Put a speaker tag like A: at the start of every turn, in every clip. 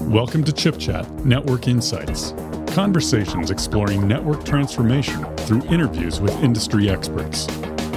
A: Welcome to Chip Chat Network Insights. Conversations exploring network transformation through interviews with industry experts.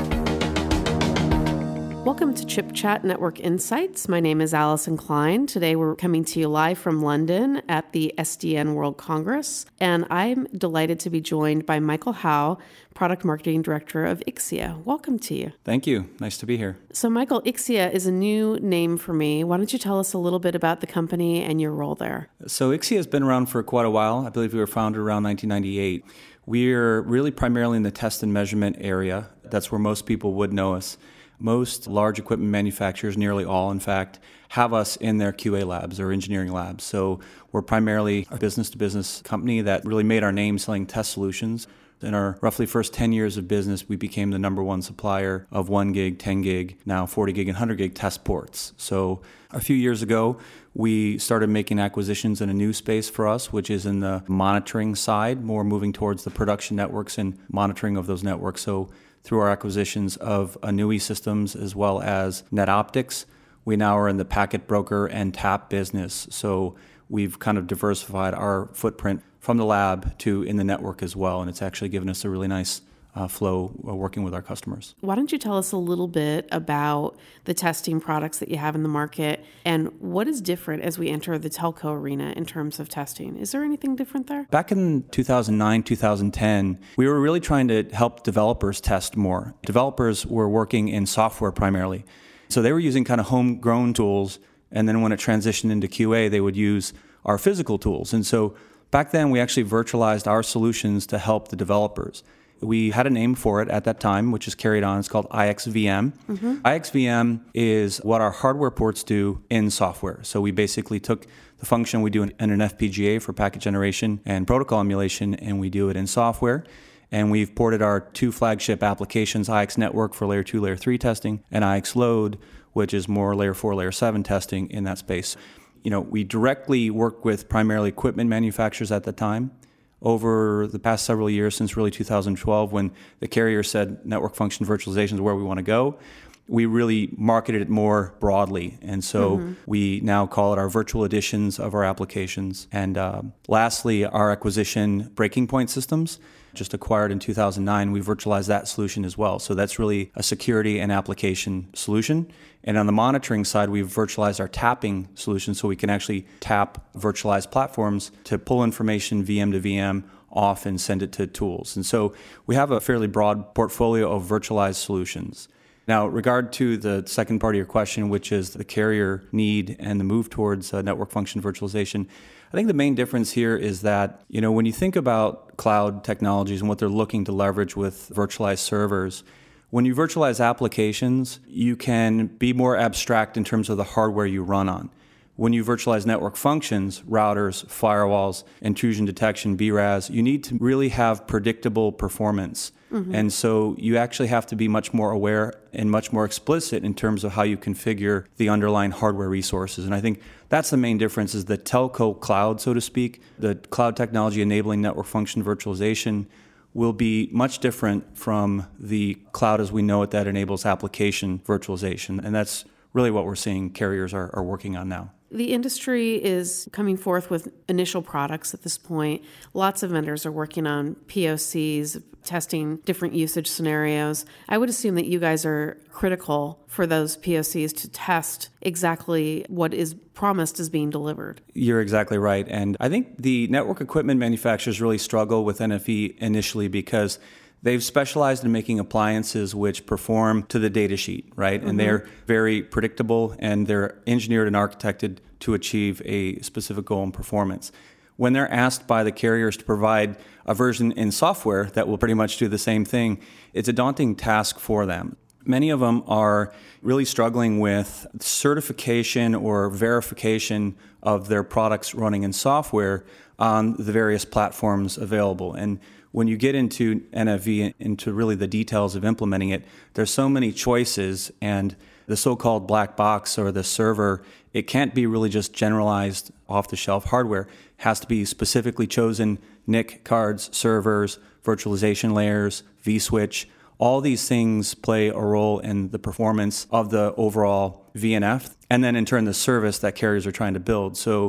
B: Welcome to Chip Chat Network Insights. My name is Allison Klein. Today we're coming to you live from London at the SDN World Congress, and I'm delighted to be joined by Michael Howe, Product Marketing Director of Ixia. Welcome to you.
C: Thank you. Nice to be here.
B: So Michael, Ixia is a new name for me. Why don't you tell us a little bit about the company and your role there?
C: So Ixia has been around for quite a while. I believe we were founded around 1998. We're really primarily in the test and measurement area. That's where most people would know us. Most large equipment manufacturers, nearly all in fact, have us in their QA labs or engineering labs. So we're primarily a business-to-business company that really made our name selling test solutions. In our roughly first 10 years of business, we became the number one supplier of 1 gig, 10 gig, now 40 gig and 100 gig test ports. So a few years ago, we started making acquisitions in a new space for us, which is in the monitoring side, more moving towards the production networks and monitoring of those networks. So through our acquisitions of Anui Systems as well as NetOptics, we now are in the packet broker and tap business. So we've kind of diversified our footprint from the lab to in the network as well, and it's actually given us a really nice flow working with our customers.
B: Why don't you tell us a little bit about the testing products that you have in the market and what is different as we enter the telco arena in terms of testing? Is there anything different there?
C: Back in 2009, 2010, we were really trying to help developers test more. Developers were working in software primarily. So they were using kind of homegrown tools, and then when it transitioned into QA, they would use our physical tools. And so back then, we actually virtualized our solutions to help the developers. We had a name for it at that time, which is carried on. It's called IXVM. Mm-hmm. IXVM is what our hardware ports do in software. So we basically took the function we do in an FPGA for packet generation and protocol emulation, and we do it in software. And we've ported our two flagship applications, IX Network for Layer 2, Layer 3 testing, and IX Load, which is more Layer 4, Layer 7 testing in that space. You know, we directly worked with primarily equipment manufacturers at the time. Over the past several years, since really 2012, when the carrier said network function virtualization is where we want to go, we really marketed it more broadly. And so we now call it our virtual editions of our applications. And lastly, our acquisition Breaking Point Systems, just acquired in 2009, we virtualized that solution as well. So that's really a security and application solution. And on the monitoring side, we've virtualized our tapping solution so we can actually tap virtualized platforms to pull information VM to VM off and send it to tools. And so we have a fairly broad portfolio of virtualized solutions. Now, regard to the second part of your question, which is the carrier need and the move towards network function virtualization, I think the main difference here is that, you know, when you think about cloud technologies and what they're looking to leverage with virtualized servers, when you virtualize applications, you can be more abstract in terms of the hardware you run on. When you virtualize network functions, routers, firewalls, intrusion detection, BRAS, you need to really have predictable performance. Mm-hmm. And so you actually have to be much more aware and much more explicit in terms of how you configure the underlying hardware resources. And I think that's the main difference is the telco cloud, so to speak, the cloud technology enabling network function virtualization will be much different from the cloud as we know it that enables application virtualization. And that's really what we're seeing carriers are working on now.
B: The industry is coming forth with initial products at this point. Lots of vendors are working on POCs, testing different usage scenarios. I would assume that you guys are critical for those POCs to test exactly what is promised as being delivered.
C: You're exactly right. And I think the network equipment manufacturers really struggle with NFV initially because they've specialized in making appliances which perform to the data sheet, right? Mm-hmm. And they're very predictable and they're engineered and architected to achieve a specific goal in performance. When they're asked by the carriers to provide a version in software that will pretty much do the same thing, it's a daunting task for them. Many of them are really struggling with certification or verification of their products running in software on the various platforms available. And when you get into NFV, into really the details of implementing it, there's so many choices, and the so-called black box or the server, it can't be really just generalized off-the-shelf hardware. It has to be specifically chosen NIC cards, servers, virtualization layers, vSwitch. All these things play a role in the performance of the overall VNF, and then in turn the service that carriers are trying to build. So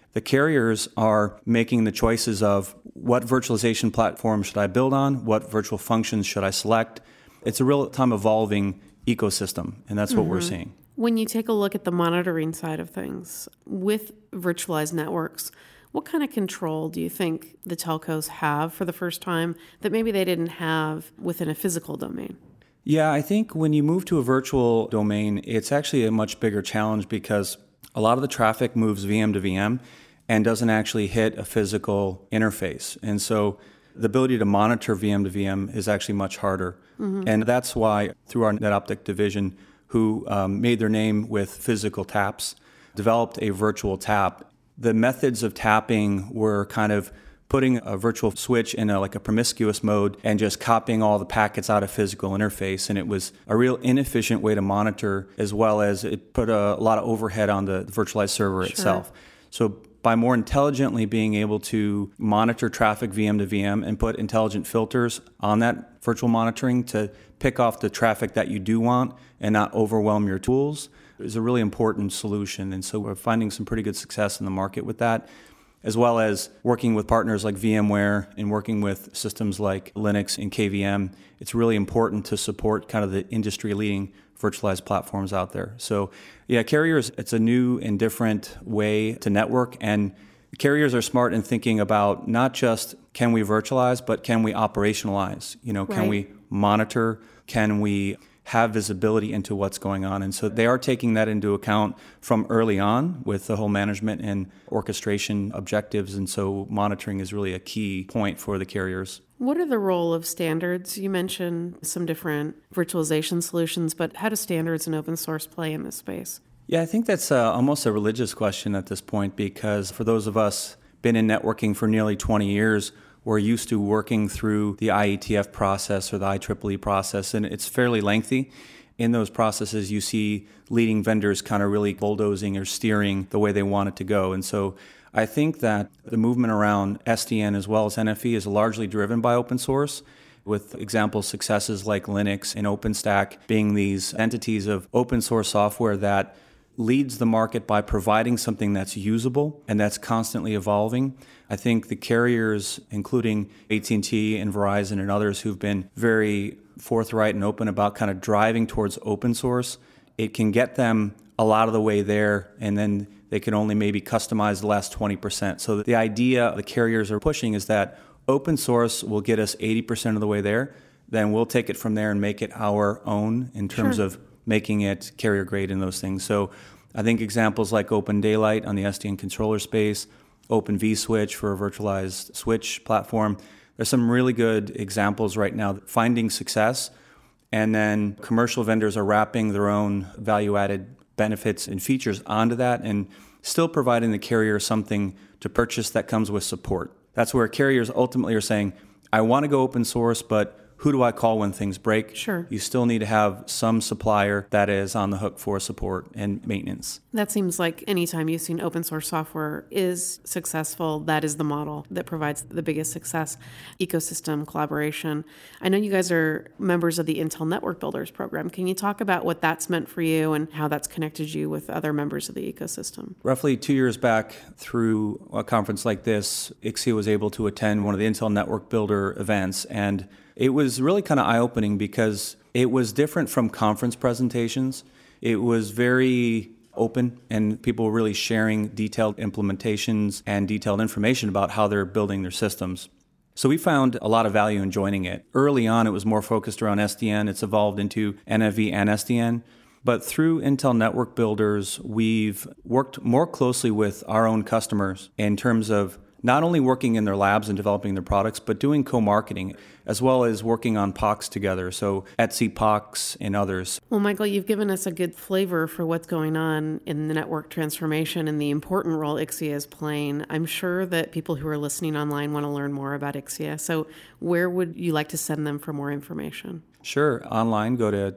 C: The carriers are making the choices of what virtualization platform should I build on, what virtual functions should I select. It's a real-time evolving ecosystem, and that's what we're seeing.
B: When you take a look at the monitoring side of things, with virtualized networks, what kind of control do you think the telcos have for the first time that maybe they didn't have within a physical domain?
C: Yeah, I think when you move to a virtual domain, it's actually a much bigger challenge because a lot of the traffic moves VM to VM and doesn't actually hit a physical interface. And so the ability to monitor VM to VM is actually much harder. And that's why through our NetOptic division, who made their name with physical taps, developed a virtual tap. The methods of tapping were kind of putting a virtual switch in a promiscuous mode and just copying all the packets out of physical interface. And it was a real inefficient way to monitor, as well as it put a lot of overhead on the virtualized server itself. So by more intelligently being able to monitor traffic VM to VM and put intelligent filters on that virtual monitoring to pick off the traffic that you do want and not overwhelm your tools is a really important solution. And so we're finding some pretty good success in the market with that, as well as working with partners like VMware and working with systems like Linux and KVM. It's really important to support kind of the industry-leading virtualized platforms out there. So yeah, carriers, it's a new and different way to network, and carriers are smart in thinking about not just can we virtualize, but can we operationalize? Can we monitor? Can we have visibility into what's going on? And so they are taking that into account from early on with the whole management and orchestration objectives. And so monitoring is really a key point for the carriers.
B: What are the role of standards? You mentioned some different virtualization solutions, but how do standards and open source play in this space?
C: Yeah, I think that's almost a religious question at this point, because for those of us been in networking for nearly 20 years, we're used to working through the IETF process or the IEEE process, and it's fairly lengthy. In those processes, you see leading vendors kind of really bulldozing or steering the way they want it to go. And so I think that the movement around SDN as well as NFV is largely driven by open source, with example successes like Linux and OpenStack being these entities of open source software that leads the market by providing something that's usable and that's constantly evolving. I think the carriers, including AT&T and Verizon and others who've been very forthright and open about kind of driving towards open source, it can get them a lot of the way there, and then they can only maybe customize the last 20%. So the idea the carriers are pushing is that open source will get us 80% of the way there, then we'll take it from there and make it our own in terms of making it carrier grade in those things. So I think examples like Open Daylight on the SDN controller space, Open vSwitch for a virtualized switch platform. There's some really good examples right now finding success, and then commercial vendors are wrapping their own value-added benefits and features onto that and still providing the carrier something to purchase that comes with support. That's where carriers ultimately are saying, I want to go open source, but who do I call when things break?
B: Sure.
C: You still need to have some supplier that is on the hook for support and maintenance.
B: That seems like anytime you've seen open source software is successful, that is the model that provides the biggest success. Ecosystem collaboration. I know you guys are members of the Intel Network Builders program. Can you talk about what that's meant for you and how that's connected you with other members of the ecosystem?
C: Roughly 2 years back, through a conference like this, Ixia was able to attend one of the Intel Network Builder events, and it was really kind of eye-opening because it was different from conference presentations. It was very open, and people were really sharing detailed implementations and detailed information about how they're building their systems. So we found a lot of value in joining it. Early on, it was more focused around SDN. It's evolved into NFV and SDN. But through Intel Network Builders, we've worked more closely with our own customers in terms of not only working in their labs and developing their products, but doing co-marketing, as well as working on POCs together, so Etsy POCs and others.
B: Well, Michael, you've given us a good flavor for what's going on in the network transformation and the important role Ixia is playing. I'm sure that people who are listening online want to learn more about Ixia. So where would you like to send them for more information?
C: Sure. Online, go to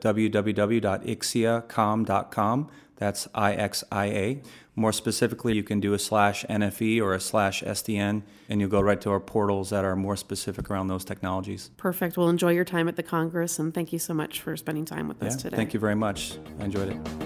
C: www.ixiacom.com. That's IXIA. More specifically, you can do a /NFE or a /SDN, and you'll go right to our portals that are more specific around those technologies.
B: Perfect. Well, enjoy your time at the Congress, and thank you so much for spending time with us today.
C: Thank you very much. I enjoyed it.